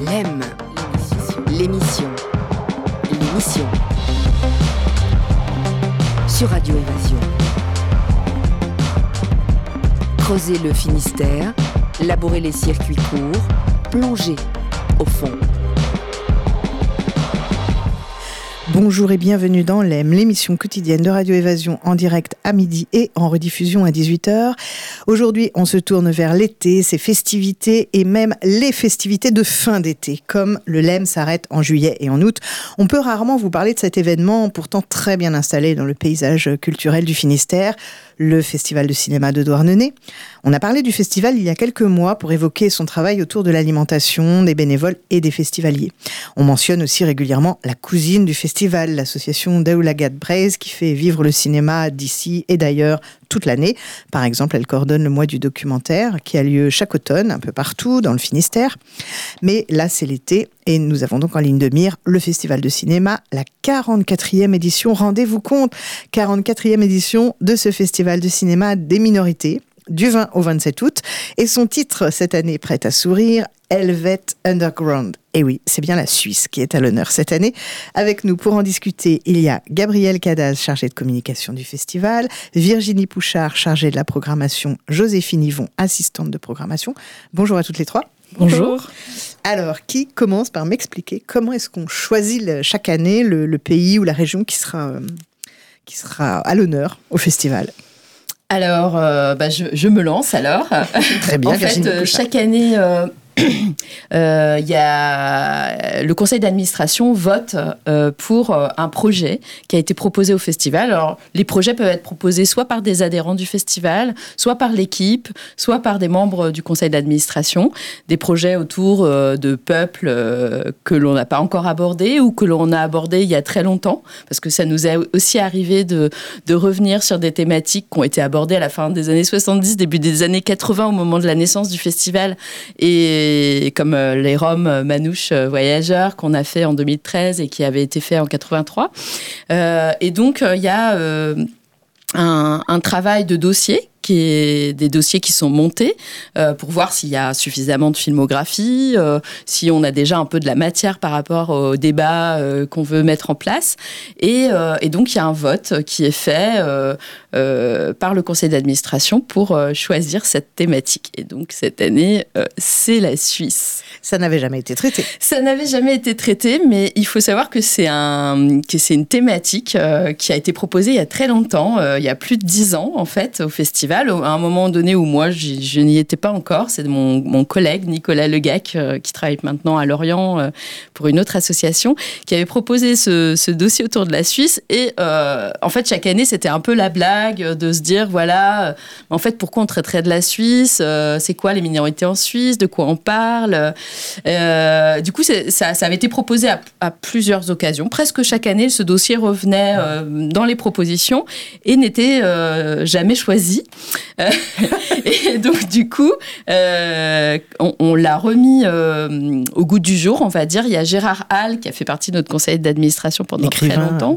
L'EM, l'émission sur Radio Évasion. Creuser le Finistère, labourer les circuits courts, plonger au fond. Bonjour et bienvenue dans l'EM, l'émission quotidienne de Radio Évasion en direct à midi et en rediffusion à 18h. Aujourd'hui, on se tourne vers l'été, ses festivités et même les festivités de fin d'été. Comme le LEM s'arrête en juillet et en août, on peut rarement vous parler de cet événement pourtant très bien installé dans le paysage culturel du Finistère, le Festival de cinéma de Douarnenez. On a parlé du festival il y a quelques mois pour évoquer son travail autour de l'alimentation, des bénévoles et des festivaliers. On mentionne aussi régulièrement la cousine du festival, l'association Daoulagat Braise, qui fait vivre le cinéma d'ici et d'ailleurs toute l'année. Par exemple, elle coordonne le mois du documentaire qui a lieu chaque automne, un peu partout dans le Finistère. Mais là, c'est l'été et nous avons donc en ligne de mire le Festival de cinéma, la 44e édition. Rendez-vous compte, 44e édition de ce Festival de cinéma des minorités, du 20 au 27 août. Et son titre, cette année, prête à sourire, Helvet Underground. Et oui, c'est bien la Suisse qui est à l'honneur cette année. Avec nous pour en discuter, il y a Gabrielle Cadaz, chargée de communication du festival, Virginie Pouchard, chargée de la programmation, Joséphine Yvon, assistante de programmation. Bonjour à toutes les trois. Bonjour. Alors, qui commence par m'expliquer comment est-ce qu'on choisit chaque année le pays ou la région qui sera à l'honneur au festival ? Alors, je me lance alors. Très bien, en fait, chaque année, il y a le conseil d'administration vote pour un projet qui a été proposé au festival. Alors, les projets peuvent être proposés soit par des adhérents du festival, soit par l'équipe, soit par des membres du conseil d'administration. Des projets autour de peuples que l'on n'a pas encore abordés ou que l'on a abordés il y a très longtemps, parce que ça nous est aussi arrivé de revenir sur des thématiques qui ont été abordées à la fin des années 70, début des années 80, au moment de la naissance du festival, et comme les Roms Manouches Voyageurs qu'on a fait en 2013 et qui avait été fait en 83. Et donc, il y a un travail de dossier, des dossiers qui sont montés pour voir s'il y a suffisamment de filmographie, si on a déjà un peu de la matière par rapport au débat qu'on veut mettre en place. Et donc, il y a un vote qui est fait par le conseil d'administration pour choisir cette thématique. Et donc, cette année, c'est la Suisse. Ça n'avait jamais été traité. Ça n'avait jamais été traité, mais il faut savoir que c'est une thématique qui a été proposée il y a très longtemps, il y a plus de 10 ans, en fait, au festival. À un moment donné où moi, je n'y étais pas encore. C'est mon collègue Nicolas Legac, qui travaille maintenant à Lorient pour une autre association, qui avait proposé ce dossier autour de la Suisse. Et en fait, chaque année, c'était un peu la blague de se dire, voilà, en fait, pourquoi on traiterait de la Suisse ? C'est quoi les minorités en Suisse ? De quoi on parle ? Du coup, ça avait été proposé à plusieurs occasions. Presque chaque année, ce dossier revenait dans les propositions et n'était jamais choisi. Et donc, du coup, on l'a remis au goût du jour, on va dire. Il y a Gérard Hall, qui a fait partie de notre conseil d'administration pendant très longtemps,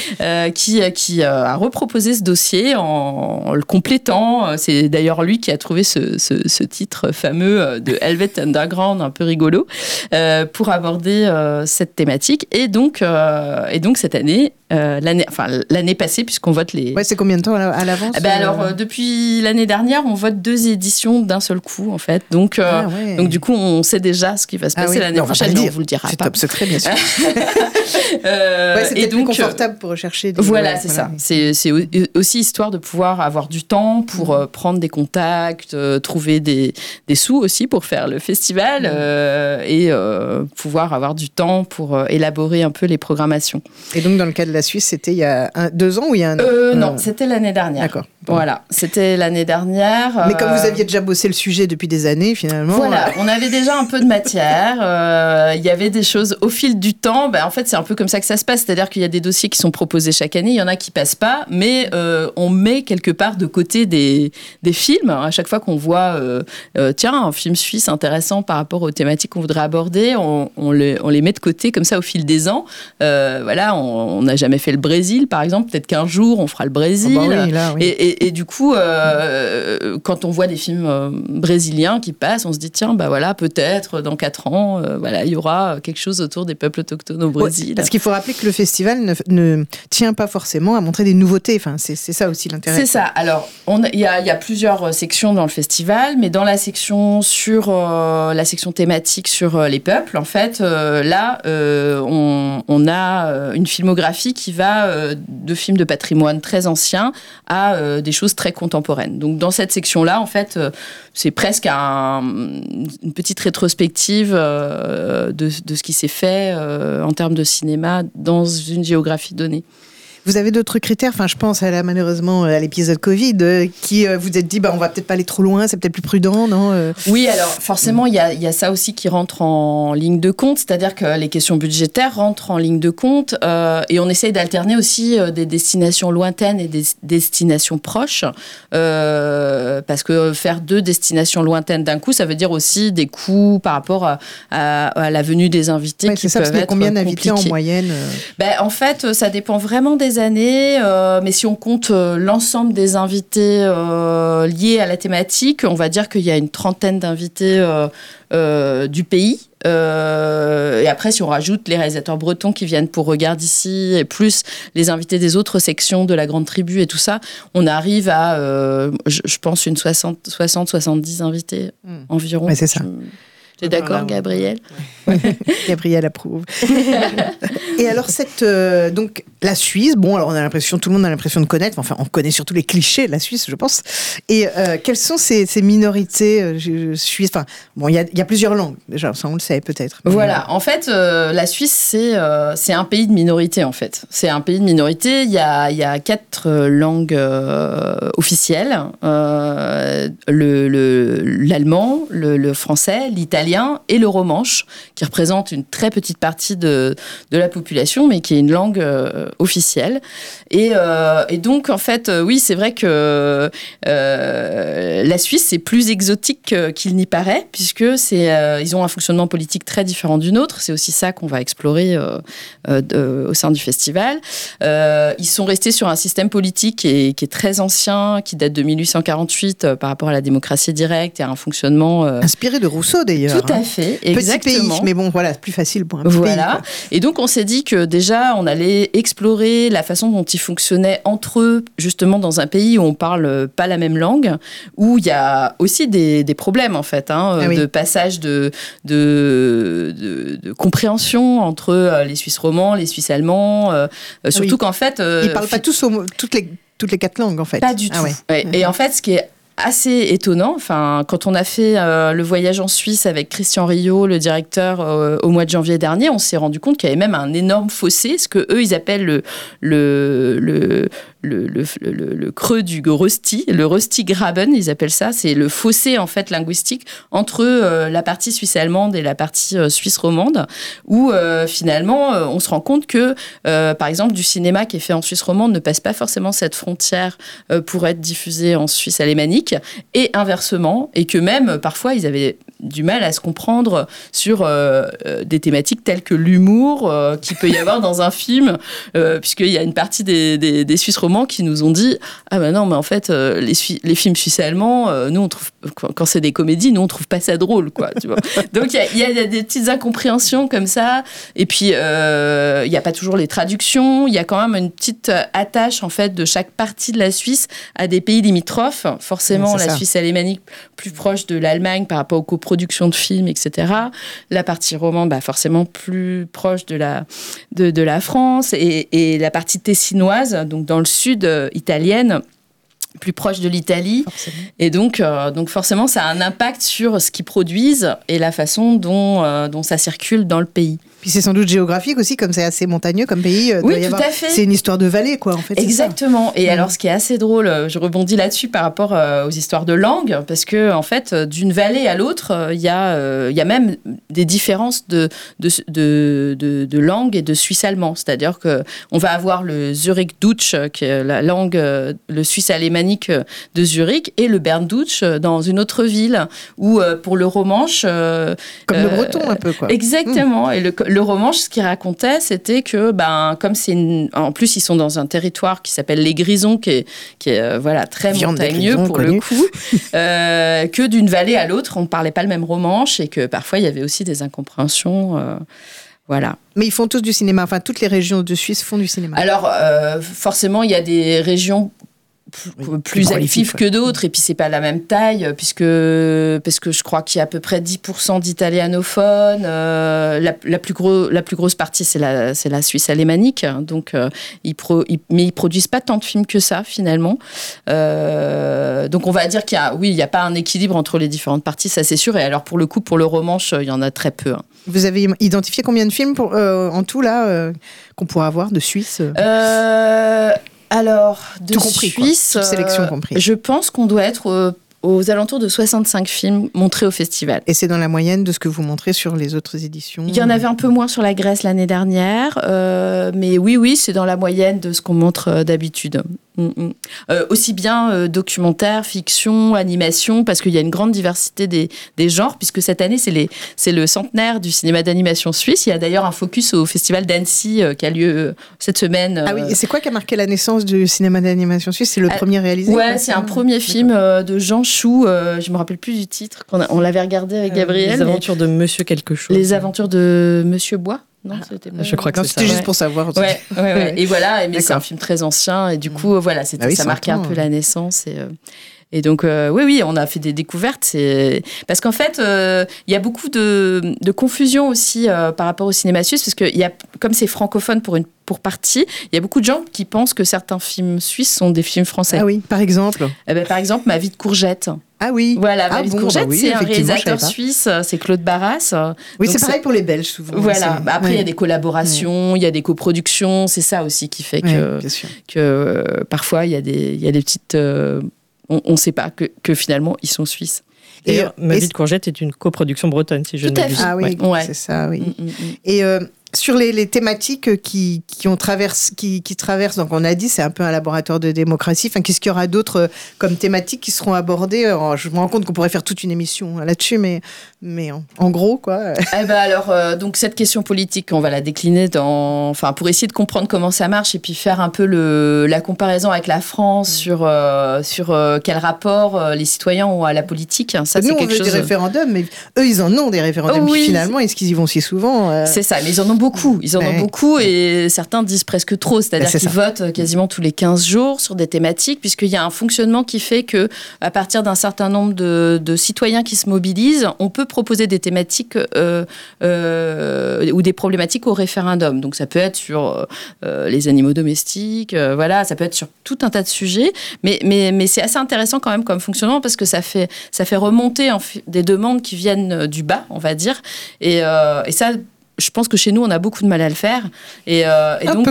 qui a reproposé ce dossier en le complétant. C'est d'ailleurs lui qui a trouvé ce titre fameux de Helvet Underground, un peu rigolo, pour aborder cette thématique. Et donc cette année, l'année passée, puisqu'on vote les... Ouais, c'est combien de temps à l'avance ? Alors, depuis l'année dernière, on vote 2 éditions d'un seul coup, en fait. Donc, donc du coup, on sait déjà ce qui va se passer l'année prochaine, mais on vous le dira pas. C'est top secret, bien sûr. C'est peut-être plus confortable pour rechercher. Voilà, c'est ça. C'est aussi histoire de pouvoir avoir du temps pour prendre des contacts, trouver des sous aussi pour faire le festival et pouvoir avoir du temps pour élaborer un peu les programmations. Et donc, dans le cas de la Suisse, c'était il y a 2 ans ou il y a 1 an ? Non, c'était l'année dernière. D'accord. Bon. Voilà, c'était l'année dernière. Mais comme vous aviez déjà bossé le sujet depuis des années, finalement... Voilà, on avait déjà un peu de matière. Il y avait des choses au fil du temps. En fait, c'est un peu comme ça que ça se passe. C'est-à-dire qu'il y a des dossiers qui sont proposés chaque année. Il y en a qui passent pas. Mais on met quelque part de côté des films. À chaque fois qu'on voit un film suisse intéressant par rapport aux thématiques qu'on voudrait aborder, on les met de côté comme ça au fil des ans. On n'a jamais jamais fait le Brésil, par exemple. Peut-être qu'un jour, on fera le Brésil. Oui, là, oui. Et du coup, quand on voit des films brésiliens qui passent, on se dit, tiens, bah voilà, peut-être dans 4 ans, voilà, il y aura quelque chose autour des peuples autochtones au Brésil. Ouais, parce qu'il faut rappeler que le festival ne tient pas forcément à montrer des nouveautés. Enfin, c'est ça aussi l'intérêt. C'est ça. Alors, il y a plusieurs sections dans le festival, mais dans la section la section thématique sur les peuples, en fait, là, on a une filmographie qui va de films de patrimoine très anciens à des choses très contemporaines. Donc, dans cette section-là, en fait, c'est presque une petite rétrospective de ce qui s'est fait en termes de cinéma dans une géographie donnée. Vous avez d'autres critères, enfin je pense malheureusement à l'épisode Covid, qui vous êtes dit on va peut-être pas aller trop loin, c'est peut-être plus prudent, non Oui, alors forcément il y a ça aussi qui rentre en ligne de compte, c'est-à-dire que les questions budgétaires rentrent en ligne de compte et on essaye d'alterner aussi des destinations lointaines et des destinations proches, parce que faire 2 destinations lointaines d'un coup, ça veut dire aussi des coûts par rapport à la venue des invités qui peuvent être compliqués. Combien d'invités en moyenne En fait, ça dépend vraiment des années, mais si on compte l'ensemble des invités liés à la thématique, on va dire qu'il y a une 30aine d'invités du pays. Et après, si on rajoute les réalisateurs bretons qui viennent pour Regarde ici, et plus les invités des autres sections de la Grande Tribu et tout ça, on arrive à, je pense, une 60-70 invités environ. Ouais, c'est ça. T'es d'accord, Gabriel? Gabriel approuve. Et alors, donc, la Suisse, bon, alors tout le monde a l'impression de connaître, enfin, on connaît surtout les clichés de la Suisse, je pense. Et quelles sont ces minorités suisses? Enfin, bon, il y a plusieurs langues, déjà, ça on le sait peut-être. Voilà, en fait, la Suisse, c'est un pays de minorité, en fait. C'est un pays de minorité, il y a 4 langues officielles, l'allemand, le français, l'italien et le romanche, qui représente une très petite partie de la population, mais qui est une langue officielle. Et donc, en fait, oui, c'est vrai que la Suisse, c'est plus exotique qu'il n'y paraît, puisque ils ont un fonctionnement politique très différent du nôtre. C'est aussi ça qu'on va explorer au sein du festival. Ils sont restés sur un système politique qui est très ancien, qui date de 1848 par rapport à la démocratie directe et à un fonctionnement... inspiré de Rousseau, d'ailleurs. Tout à fait, exactement. Petit pays, mais bon, voilà, plus facile pour un petit pays. Voilà. Et donc, on s'est dit que déjà, on allait explorer la façon dont ils fonctionnaient entre eux, justement, dans un pays où on parle pas la même langue, où il y a aussi des problèmes, en fait, de passage de compréhension entre les Suisses romands, les Suisses allemands, surtout qu'en fait... ils parlent pas tous toutes les 4 langues, en fait. Pas du tout. Ouais. Et en fait, ce qui est assez étonnant. Enfin, quand on a fait le voyage en Suisse avec Christian Rio, le directeur, au mois de janvier dernier, on s'est rendu compte qu'il y avait même un énorme fossé, ce que eux ils appellent le creux du Rösti, le Röstigraben, ils appellent ça. C'est le fossé en fait linguistique entre la partie suisse allemande et la partie suisse romande, où finalement on se rend compte que par exemple du cinéma qui est fait en Suisse romande ne passe pas forcément cette frontière pour être diffusé en Suisse alémanique, et inversement, et que même parfois ils avaient du mal à se comprendre sur des thématiques telles que l'humour qu'il peut y avoir dans un film, puisqu'il y a une partie des Suisses romands qui nous ont dit « Ah ben non, mais en fait, les films suisses et allemands, nous, on trouve, quand c'est des comédies, nous, on trouve pas ça drôle, quoi. » tu vois. Donc, il y a des petites incompréhensions comme ça. Et puis, il n'y a pas toujours les traductions. Il y a quand même une petite attache, en fait, de chaque partie de la Suisse à des pays limitrophes. Forcément, la Suisse alémanique plus proche de l'Allemagne par rapport aux coproductions de films, etc. La partie romande, forcément plus proche de la France, et la partie tessinoise, donc dans le sud italienne, plus proche de l'Italie. Forcément. Et donc forcément, ça a un impact sur ce qu'ils produisent et la façon dont ça circule dans le pays. Puis c'est sans doute géographique aussi, comme c'est assez montagneux comme pays. Oui, tout à fait. C'est une histoire de vallée, quoi, en fait. Exactement. Et alors, ce qui est assez drôle, je rebondis là-dessus par rapport aux histoires de langue, parce que en fait, d'une vallée à l'autre, il y a même des différences de langue et de suisse allemand. C'est-à-dire que on va avoir le Zurich Deutsch, qui est la langue, le suisse alémanique alémanique de Zurich, et le Berndutsch dans une autre ville, où pour le romanche... comme le breton un peu, quoi. Exactement. Et le romanche, ce qu'il racontait, c'était que, comme en plus, ils sont dans un territoire qui s'appelle les Grisons, qui est voilà, très montagneux pour le coup, que d'une vallée à l'autre, on ne parlait pas le même romanche, et que parfois, il y avait aussi des incompréhensions. Voilà. Mais ils font tous du cinéma, enfin toutes les régions de Suisse font du cinéma. Alors forcément, il y a des régions plus actives que d'autres, et puis c'est pas la même taille, parce que je crois qu'il y a à peu près 10% d'italianophones. La plus grosse partie, c'est la Suisse alémanique, donc mais ils produisent pas tant de films que ça finalement. Donc on va dire qu'il y a pas un équilibre entre les différentes parties, ça c'est sûr. Et alors pour le coup, pour le romanche, il y en a très peu. Vous avez identifié combien de films en tout là qu'on pourra avoir de Suisse Alors, de tout compris, Suisse, toute sélection comprise. Je pense qu'on doit être aux alentours de 65 films montrés au festival. Et c'est dans la moyenne de ce que vous montrez sur les autres éditions? Il y en avait un peu moins sur la Grèce l'année dernière, mais oui, c'est dans la moyenne de ce qu'on montre d'habitude. Aussi bien documentaire, fiction, animation, parce qu'il y a une grande diversité des genres, puisque cette année, c'est le centenaire du cinéma d'animation suisse. Il y a d'ailleurs un focus au festival d'Annecy qui a lieu cette semaine. Ah oui, et c'est quoi qui a marqué la naissance du cinéma d'animation suisse? C'est le premier réalisé? Ouais, c'est un premier film de Jean Chou, je me rappelle plus du titre, on l'avait regardé avec Gabriel. Les aventures de Monsieur quelque chose. Les aventures de Monsieur Bois. Non, c'était pas... Je crois que c'était juste pour savoir. Ouais. Et voilà, mais c'est un film très ancien, et du coup, voilà, ça marquait un peu la naissance. Et donc, oui, on a fait des découvertes. Parce qu'en fait, il y a beaucoup de confusion aussi par rapport au cinéma suisse, parce que comme c'est francophone pour partie, il y a beaucoup de gens qui pensent que certains films suisses sont des films français. Ah oui, par exemple Par exemple, Ma vie de courgette. Ah oui. Voilà, Ma vie de courgette, c'est un réalisateur suisse, c'est Claude Barras. Oui, donc c'est pareil pour les Belges souvent. Voilà. Après, il y a des collaborations, il y a des coproductions. C'est ça aussi qui fait que parfois il y a des petites. On ne sait pas que finalement ils sont suisses. D'ailleurs, Ma vie de courgette est une coproduction bretonne, si je ne m'abuse. Ah oui, c'est ça, oui. Et sur les thématiques qui traversent, donc on a dit c'est un peu un laboratoire de démocratie. Enfin, qu'est-ce qu'il y aura d'autres comme thématiques qui seront abordées? Je me rends compte qu'on pourrait faire toute une émission là-dessus, mais en gros quoi. Alors donc cette question politique, on va la décliner pour essayer de comprendre comment ça marche, et puis faire un peu la comparaison avec la France sur quel rapport les citoyens ont à la politique. Ça, nous, c'est on quelque veut chose. des référendums, mais eux ils en ont des référendums. Oui. Finalement, est-ce qu'ils y vont si souvent? C'est ça, mais ils en ont beaucoup. Ils en ont beaucoup, et certains disent presque trop. C'est-à-dire qu'ils votent quasiment tous les 15 jours sur des thématiques, puisqu'il y a un fonctionnement qui fait que, à partir d'un certain nombre de citoyens qui se mobilisent, on peut proposer des thématiques ou des problématiques au référendum. Donc ça peut être sur les animaux domestiques, voilà, ça peut être sur tout un tas de sujets. Mais c'est assez intéressant quand même comme fonctionnement, parce que ça fait remonter des demandes qui viennent du bas, on va dire. Et ça, je pense que chez nous, on a beaucoup de mal à le faire. Et donc,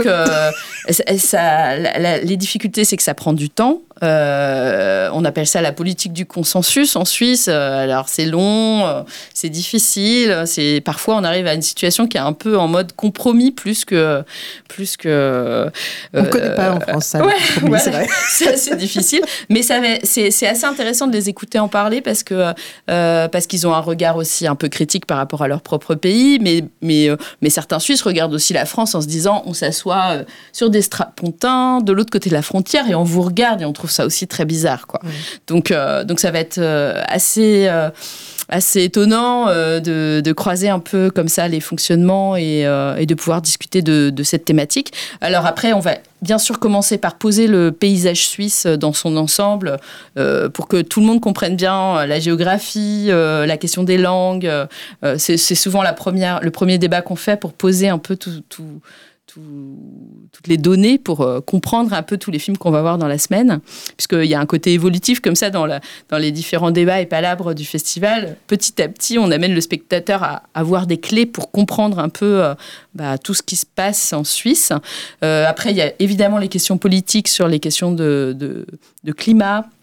les difficultés, c'est que ça prend du temps. On appelle ça la politique du consensus en Suisse. Alors, c'est long, c'est difficile. Parfois, on arrive à une situation qui est un peu en mode compromis plus que. On ne connaît pas en France ça. C'est vrai. C'est assez difficile. Mais c'est assez intéressant de les écouter en parler, parce qu'ils ont un regard aussi un peu critique par rapport à leur propre pays. Mais certains Suisses regardent aussi la France en se disant, on s'assoit sur des strapontins de l'autre côté de la frontière et on vous regarde, et on trouve ça aussi très bizarre, quoi. Donc ça va être assez étonnant de croiser un peu comme ça les fonctionnements et de pouvoir discuter de cette thématique. Alors après, on va bien sûr commencer par poser le paysage suisse dans son ensemble, pour que tout le monde comprenne bien la géographie, la question des langues. C'est souvent le premier débat qu'on fait pour poser un peu toutes les données pour comprendre un peu tous les films qu'on va voir dans la semaine, puisqu'il y a un côté évolutif comme ça dans les différents débats et palabres du festival. Petit à petit, on amène le spectateur à avoir des clés pour comprendre un peu tout ce qui se passe en Suisse. Après, il y a évidemment les questions politiques sur les questions de climat,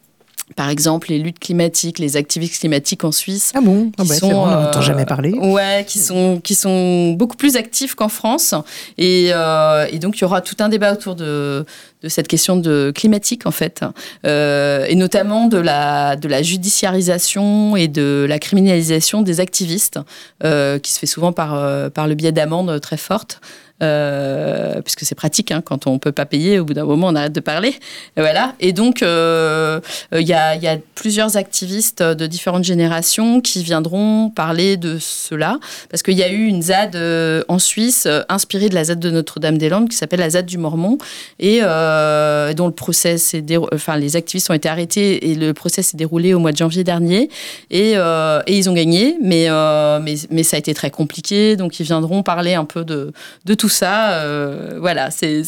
Par exemple, les luttes climatiques, les activistes climatiques en Suisse. Ah bon, c'est vrai, on n'entend jamais parler. Ouais, qui sont beaucoup plus actifs qu'en France. Et donc, il y aura tout un débat autour de cette question de climatique, en fait. Et notamment de la judiciarisation et de la criminalisation des activistes, qui se fait souvent par le biais d'amendes très fortes. Puisque c'est pratique, quand on peut pas payer, au bout d'un moment on arrête de parler, voilà. Et donc il y a plusieurs activistes de différentes générations qui viendront parler de cela, parce qu'il y a eu une ZAD en Suisse inspirée de la ZAD de Notre-Dame-des-Landes qui s'appelle la ZAD du Mormon, et dont le procès les activistes ont été arrêtés et le procès s'est déroulé au mois de janvier dernier, et ils ont gagné, mais ça a été très compliqué, donc ils viendront parler un peu de tout ça, voilà, c'est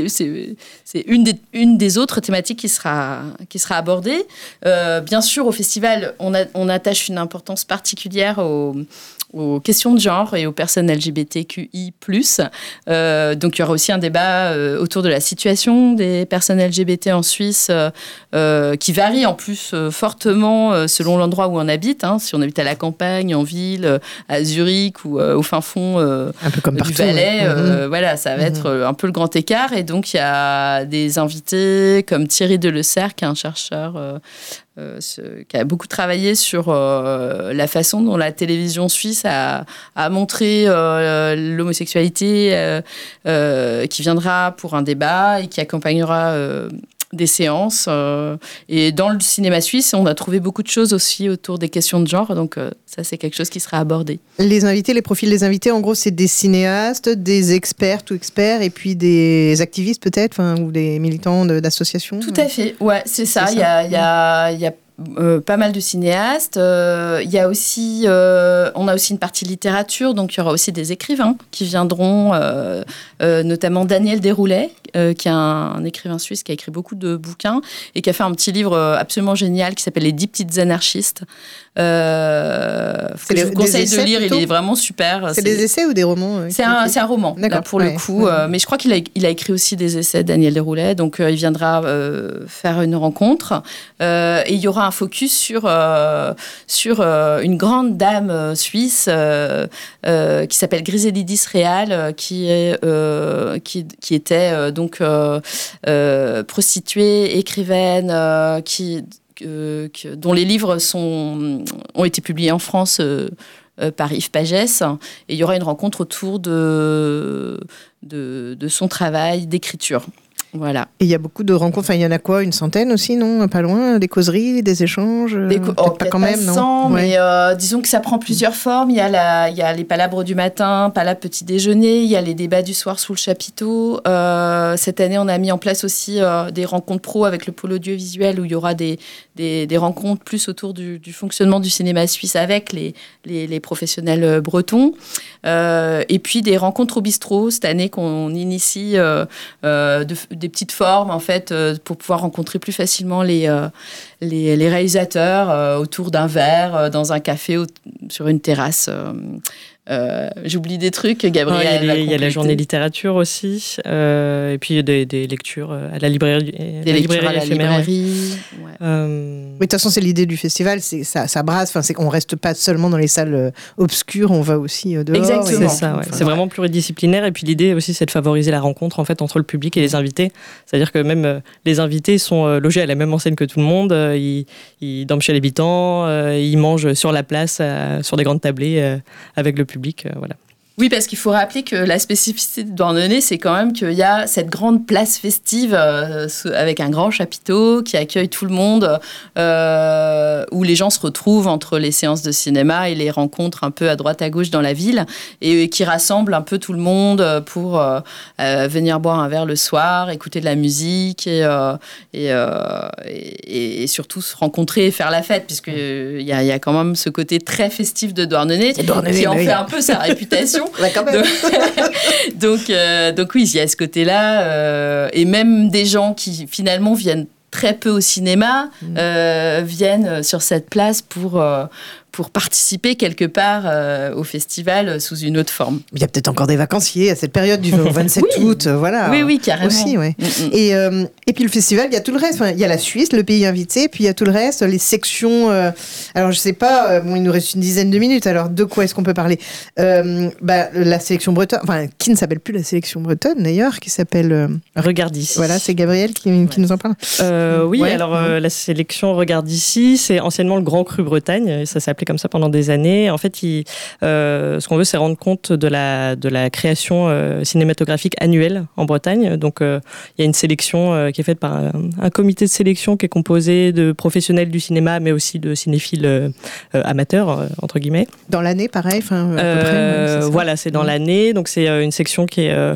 une des autres thématiques qui sera abordée. Bien sûr, au festival, on attache une importance particulière aux questions de genre et aux personnes LGBTQI+. Donc, il y aura aussi un débat autour de la situation des personnes LGBT en Suisse, qui varie en plus fortement selon l'endroit où on habite. Si on habite à la campagne, en ville, à Zurich ou au fin fond un peu comme du partout, Valais, voilà, ça va être un peu le grand écart. Et donc, il y a des invités comme Thierry Delessert, qui est un chercheur qui a beaucoup travaillé sur la façon dont la télévision suisse a montré l'homosexualité, qui viendra pour un débat et qui accompagnera des séances. Et dans le cinéma suisse, on a trouvé beaucoup de choses aussi autour des questions de genre. Donc ça, c'est quelque chose qui sera abordé. Les profils des invités, en gros, c'est des cinéastes, des experts ou experts, et puis des activistes peut-être, ou des militants d'associations. Tout à fait, ouais, c'est ça. Il y a pas mal de cinéastes. Il y a aussi, on a aussi une partie littérature, donc il y aura aussi des écrivains qui viendront, notamment Daniel Desroulet, qui est un écrivain suisse qui a écrit beaucoup de bouquins et qui a fait un petit livre absolument génial qui s'appelle Les 10 petites anarchistes. Je vous conseille de lire, plutôt, il est vraiment super. C'est des essais ou des romans C'est un roman, là, pour le coup. Mais je crois qu'il a écrit aussi des essais, Daniel Desroulet, donc il viendra faire une rencontre. Et il y aura un focus sur une grande dame suisse qui s'appelle Griselidis Real, qui était donc prostituée, écrivaine, dont les livres ont été publiés en France par Yves Pagès. Et il y aura une rencontre autour de son travail d'écriture. Voilà. Et il y a beaucoup de rencontres, il y en a quoi, une centaine aussi, non? Pas loin, des causeries, des échanges pas quand même, 100, non? Mais disons que ça prend plusieurs formes. Il y a les palabres du matin, palabres petit déjeuner, il y a les débats du soir sous le chapiteau. Cette année, on a mis en place aussi des rencontres pro avec le pôle audiovisuel, où il y aura des rencontres plus autour du fonctionnement du cinéma suisse avec les professionnels bretons. Et puis des rencontres au bistrot, cette année qu'on initie des petites formes, en fait, pour pouvoir rencontrer plus facilement les réalisateurs autour d'un verre, dans un café, sur une terrasse. J'oublie des trucs, Gabriel. Il y a la journée littérature aussi, et puis des lectures à la librairie. Des lectures à la librairie. Ouais. De toute façon, c'est l'idée du festival, ça brasse, c'est qu'on reste pas seulement dans les salles obscures, on va aussi dehors. Exactement. C'est ça, ouais. C'est vraiment pluridisciplinaire, et puis l'idée aussi, c'est de favoriser la rencontre en fait entre le public et les invités. C'est-à-dire que même les invités sont logés à la même enseigne que tout le monde, ils dorment chez l'habitant, ils mangent sur la place, sur des grandes tablées avec le public, voilà. Oui, parce qu'il faut rappeler que la spécificité de Douarnenez, c'est quand même qu'il y a cette grande place festive avec un grand chapiteau qui accueille tout le monde, où les gens se retrouvent entre les séances de cinéma et les rencontres un peu à droite à gauche dans la ville, et qui rassemble un peu tout le monde pour venir boire un verre le soir, écouter de la musique et surtout se rencontrer et faire la fête, puisqu'il y a quand même ce côté très festif de Douarnenez qui en fait un peu sa réputation. Ouais, quand même. Donc oui, il y a ce côté-là. Et même des gens qui finalement viennent très peu au cinéma viennent sur cette place pour pour participer quelque part au festival sous une autre forme. Il y a peut-être encore des vacanciers à cette période du 27 août, voilà. Oui, carrément. Aussi, ouais. Et puis le festival, il y a tout le reste. Enfin, il y a la Suisse, le pays invité, puis il y a tout le reste, les sections. Alors je sais pas, il nous reste une dizaine de minutes. Alors de quoi est-ce qu'on peut parler ? La sélection bretonne, enfin qui ne s'appelle plus la sélection bretonne d'ailleurs, qui s'appelle Regarde ici. Voilà, c'est Gabriel qui nous en parle. La sélection Regarde ici, c'est anciennement le Grand Cru Bretagne, et ça s'est appelé comme ça pendant des années. En fait, ce qu'on veut, c'est rendre compte de la création cinématographique annuelle en Bretagne. Donc, il y a une sélection qui est faite par un comité de sélection qui est composé de professionnels du cinéma, mais aussi de cinéphiles amateurs, entre guillemets. Dans l'année, pareil, à peu près. Voilà, c'est dans l'année. Donc, c'est une section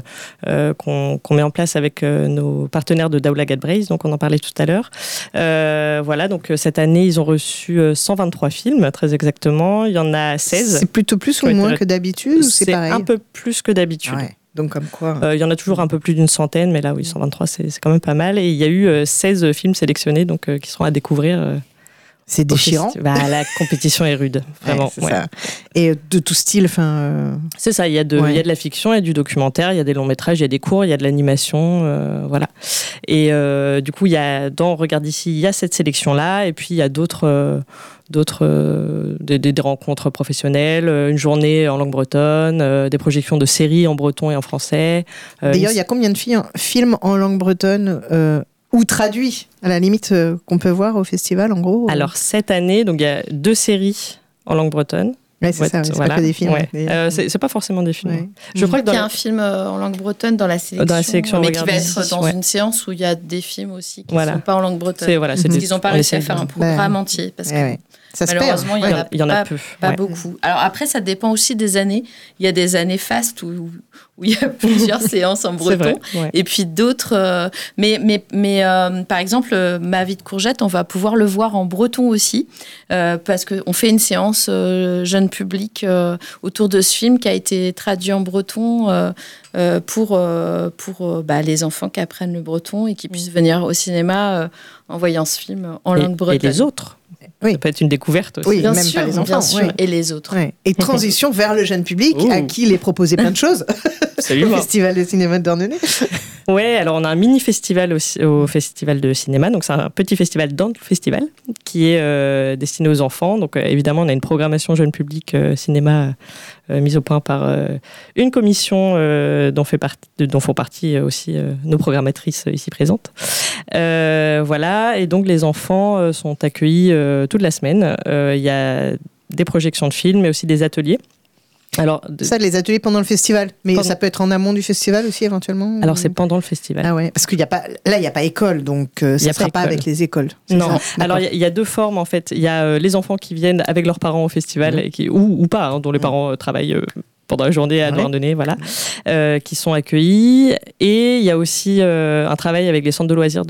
qu'on met en place avec nos partenaires de Daoula Gadbrace, donc on en parlait tout à l'heure. Donc cette année, ils ont reçu 123 films, très exactement. Il y en a 16. C'est plutôt plus ou moins que d'habitude, ou c'est pareil ? C'est un peu plus que d'habitude. Ouais. Donc comme quoi il y en a toujours un peu plus d'une centaine, mais là, oui, 123, c'est quand même pas mal. Et il y a eu 16 films sélectionnés, donc qui seront à découvrir. C'est déchirant. La compétition est rude, vraiment. C'est ça. Et de tout style, C'est ça, il y a de la fiction, il y a du documentaire, il y a des longs métrages, il y a des courts, il y a de l'animation, voilà. Et du coup, dans Regarde ici, il y a cette sélection-là, et puis il y a d'autres des rencontres professionnelles, une journée en langue bretonne, des projections de séries en breton et en français. D'ailleurs, il y a combien de films en langue bretonne ou traduits, à la limite, qu'on peut voir au festival, en gros Alors, cette année, donc, il y a 2 séries en langue bretonne. Ouais, c'est ça, c'est pas que des films. Ouais. C'est pas forcément des films. Ouais. Je crois qu'il y a un film en langue bretonne dans la sélection, mais qui va être dans une séance où il y a des films aussi qui ne sont pas en langue bretonne. Parce qu'ils n'ont pas réussi à faire un programme entier. Parce que ça malheureusement, il y en a pas peu. beaucoup. Alors après, ça dépend aussi des années. Il y a des années fastes où il y a plusieurs séances en breton. Vrai. Et puis d'autres... Mais par exemple, Ma vie de courgette, on va pouvoir le voir en breton aussi. Parce qu'on fait une séance jeune public autour de ce film qui a été traduit en breton pour les enfants qui apprennent le breton et qui puissent venir au cinéma en voyant ce film en langue bretonne. Et les autres. Oui. Ça peut être une découverte aussi. Oui, bien même sûr, pas les enfants. Bien sûr, et les autres. Ouais. Et transition vers le jeune public, à qui il est proposé plein de choses. Au Festival de cinéma de Dornenay. Ouais, alors on a un mini-festival au Festival de cinéma. Donc c'est un petit festival dans le festival qui est destiné aux enfants. Donc évidemment, on a une programmation jeune public cinéma mise au point par une commission dont font partie aussi nos programmatrices ici présentes. Voilà, et donc les enfants sont accueillis toute la semaine. Il y a des projections de films, mais aussi des ateliers. Alors, ça, les ateliers pendant le festival, mais ça peut être en amont du festival aussi éventuellement. Alors c'est pendant le festival. Ah ouais, parce qu'il y a pas, là il y a pas école, donc ça ne sera pas avec les écoles. Non. Alors il y a 2 formes en fait. Il y a les enfants qui viennent avec leurs parents au festival et ou pas, dont les parents travaillent pendant la journée à Douarnenez, voilà, qui sont accueillis. Et il y a aussi un travail avec les centres de loisirs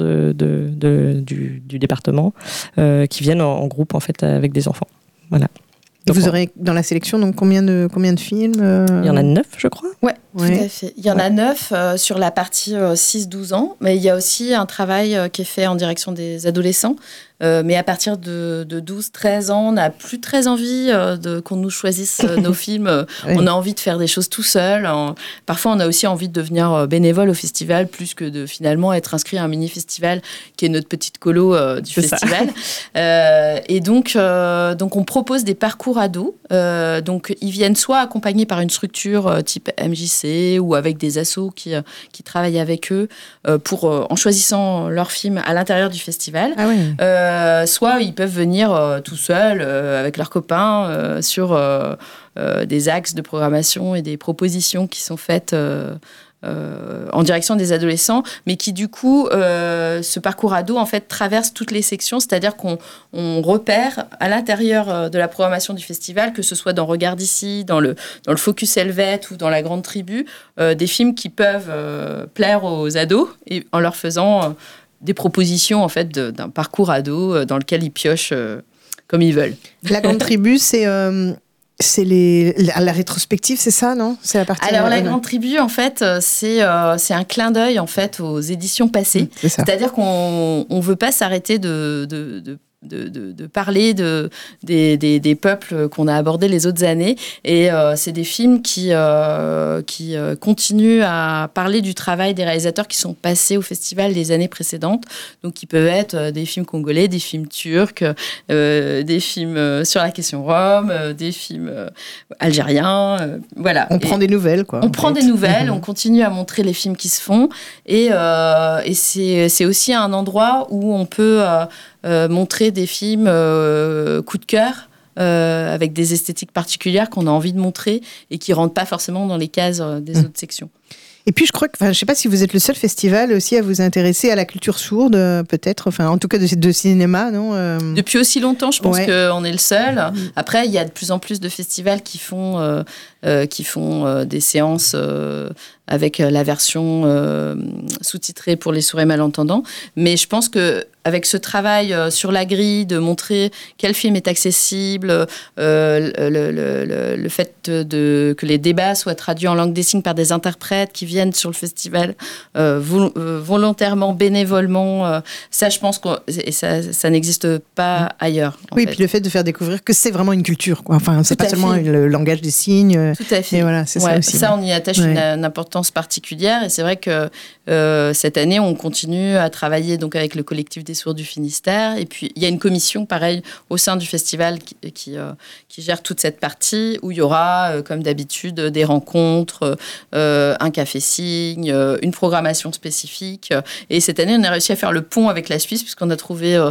du département qui viennent en groupe en fait avec des enfants. Voilà. Et vous aurez dans la sélection donc combien de films Il y en a 9, je crois. Ouais, tout à fait. Il y en a 9 sur la partie 6-12 ans, mais il y a aussi un travail qui est fait en direction des adolescents. Mais à partir de 12-13 ans, on n'a plus très envie qu'on nous choisisse nos films. On a envie de faire des choses tout seul. Parfois, on a aussi envie de devenir bénévole au festival plus que de finalement être inscrit à un mini-festival qui est notre petite colo du festival. Et donc, on propose des parcours ados. Donc, ils viennent soit accompagnés par une structure type MJC ou avec des assos qui travaillent avec eux en choisissant leurs films à l'intérieur du festival. Ah ouais. Soit ils peuvent venir tout seuls avec leurs copains sur des axes de programmation et des propositions qui sont faites en direction des adolescents, mais qui du coup, ce parcours ado en fait traverse toutes les sections, c'est-à-dire qu'on repère à l'intérieur de la programmation du festival, que ce soit dans Regarde ici, dans le Focus Helvète ou dans la Grande Tribu, des films qui peuvent plaire aux ados et en leur faisant des propositions en fait d'un parcours ado dans lequel ils piochent comme ils veulent. La Grande Tribu, c'est la rétrospective, c'est ça, non ? C'est la partie. Alors la Grande Tribu, en fait, c'est un clin d'œil en fait aux éditions passées. C'est ça. C'est-à-dire qu'on veut pas s'arrêter de de parler des peuples qu'on a abordés les autres années. Et c'est des films qui continuent à parler du travail des réalisateurs qui sont passés au festival les années précédentes. Donc, qui peuvent être des films congolais, des films turcs, des films sur la question rome, des films algériens. Voilà. On prend des nouvelles, quoi. On prend des nouvelles, on continue à montrer les films qui se font. Et c'est aussi un endroit où on peut montrer des films coup de cœur, avec des esthétiques particulières qu'on a envie de montrer et qui ne rentrent pas forcément dans les cases des autres sections. Et puis je crois que, je ne sais pas si vous êtes le seul festival aussi à vous intéresser à la culture sourde, peut-être, en tout cas de cinéma, non Depuis aussi longtemps, je pense qu'on est le seul. Après, il y a de plus en plus de festivals qui font des séances avec la version sous-titrée pour les sourds et malentendants. Mais je pense qu'avec ce travail sur la grille, de montrer quel film est accessible, le fait que les débats soient traduits en langue des signes par des interprètes qui viennent sur le festival volontairement, bénévolement, ça, je pense que ça n'existe pas ailleurs. Oui, puis le fait de faire découvrir que c'est vraiment une culture, quoi. Enfin, c'est pas seulement le langage des signes. Tout à fait. Et voilà, c'est ça aussi. Ça, on y attache une importance particulière. Et c'est vrai que cette année, on continue à travailler donc avec le collectif des sourds du Finistère. Et puis, il y a une commission, pareil, au sein du festival qui gère toute cette partie où il y aura, comme d'habitude, des rencontres, un café-signe, une programmation spécifique. Et cette année, on a réussi à faire le pont avec la Suisse puisqu'on a trouvé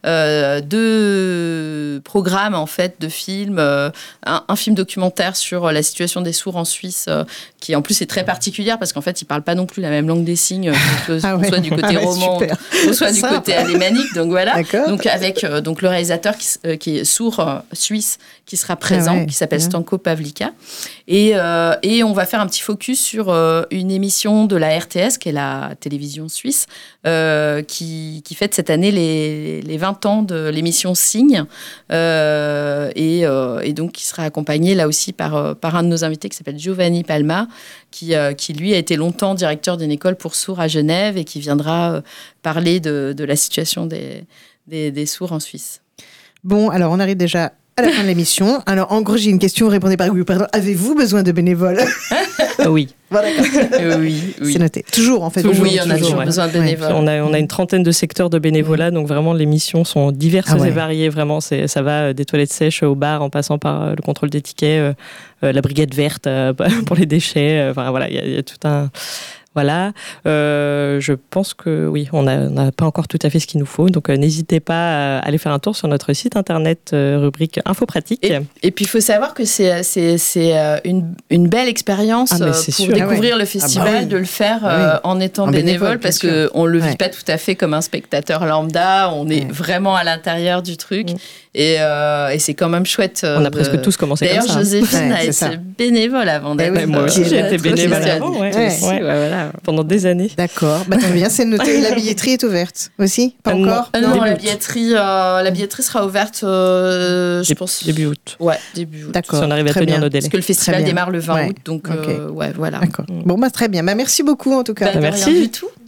2 programmes, en fait, de films. Un film documentaire sur la situation des sourds en Suisse, qui en plus est très particulière parce qu'en fait, ils ne parlent pas non plus la même langue des signes, soit du côté roman, ou soit du côté alémanique. Donc voilà. Donc avec le réalisateur qui est sourd suisse qui sera présent, qui s'appelle Stanko Pavlika. Et on va faire un petit focus sur une émission de la RTS, qui est la télévision suisse, qui fête cette année les 20 ans de l'émission Signe, et donc qui sera accompagné là aussi par un de nos invités qui s'appelle Giovanni Palma, qui lui a été longtemps directeur d'une école pour sourds à Genève et qui viendra parler de la situation des sourds en Suisse. Bon, alors on arrive déjà à la fin de l'émission. Alors en gros, j'ai une question, vous répondez par oui ou pardon. Avez-vous besoin de bénévoles? Oui. Bon, d'accord. Oui. C'est noté. Toujours, en fait. Oui, on a toujours besoin de bénévoles. On a une trentaine de secteurs de bénévolat, donc vraiment les missions sont diverses et variées. Vraiment, ça va des toilettes sèches au bar, en passant par le contrôle des tickets, la brigade verte pour les déchets. Enfin voilà, il y a tout un... Voilà, je pense que oui, on n'a pas encore tout à fait ce qu'il nous faut, donc n'hésitez pas à aller faire un tour sur notre site internet, rubrique Info Pratique. Et puis il faut savoir que c'est une belle expérience pour découvrir le festival, de le faire en étant bénévole, parce qu'on ne le vit pas tout à fait comme un spectateur lambda, on est vraiment à l'intérieur du truc. Et c'est quand même chouette. On a presque tous commencé comme ça. D'ailleurs, Joséphine a été bénévole avant d'être... Moi aussi, j'ai été bénévole avant. Voilà, pendant des années. D'accord. Très bien, c'est noté. Et la billetterie est ouverte aussi? Pas encore? Non, la billetterie sera ouverte, je pense... Début août. Ouais, début août. D'accord. Si on arrive à tenir nos délais. Parce que le festival démarre le 20 août, donc voilà. Bon, très bien. Merci beaucoup en tout cas. Merci. Rien du tout.